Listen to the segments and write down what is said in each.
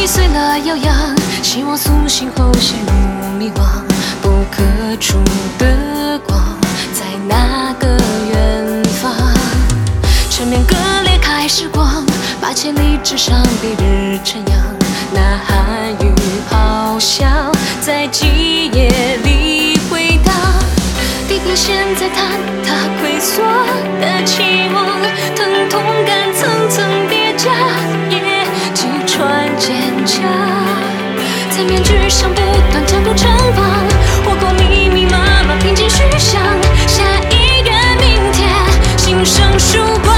碎了悠扬，希望苏醒后陷入迷惘，不可触的光在那个远方。城面割裂开时光，把千里之上蔽日晨阳。呐喊与咆哮在记忆里回荡，地平线在坍塌溃缩的期望，疼痛感层层叠加，也击穿坚强。在面具上不断加入城防，火光密密麻麻拼进虚像，下一个明天心生曙光。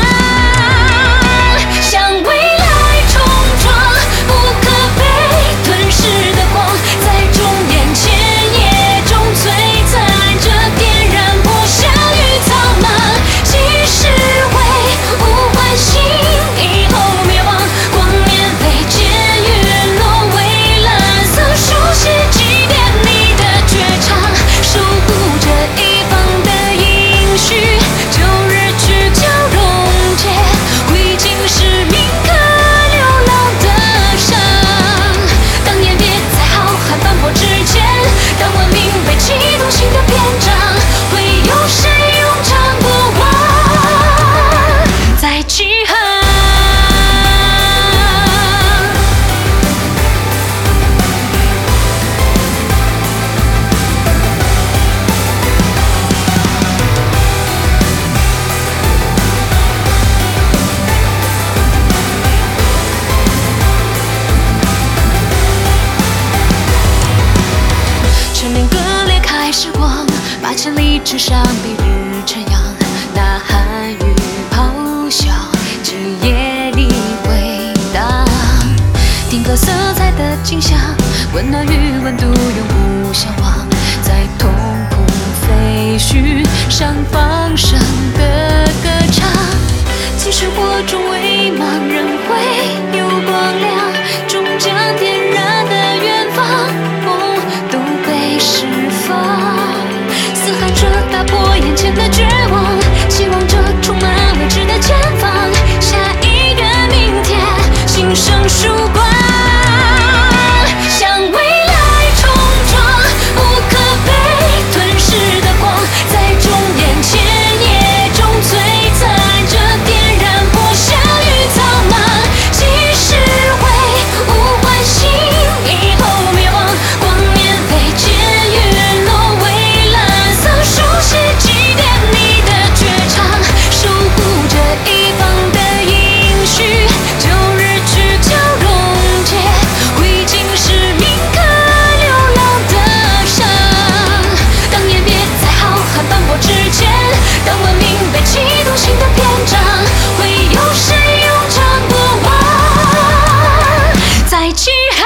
把千里之上蔽日晨阳，呐喊与咆哮记忆里回荡。定格色彩的景象，温暖与温度永不相忘。在痛苦废墟上放声的歌唱，即使火中微茫，仍会有光亮，终将点燃的远方，梦都被释放。嘶喊着打破眼前的绝望，期望着充满未知的前方，下一个明天心生曙光。向未来冲撞，无可被吞噬的光，在终眼前夜中璀璨着，点燃破晓与苍茫。即使会无唤醒，以后灭亡，光年飞溅，陨落蔚蓝色，书写祭奠你的绝唱，守护着一方的应许，旧日去交溶解，灰烬是铭刻流浪的伤。当年别在浩瀚斑驳之前，当文明被启动新的篇章，会有谁咏唱过往，在极寒。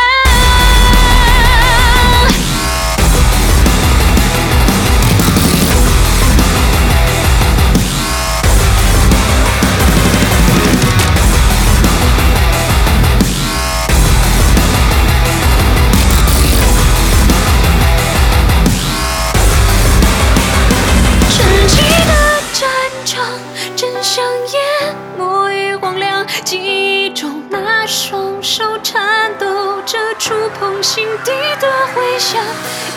沉寂的战场，真像淹没于荒凉，记忆中那双手颤抖着触碰心底的回响，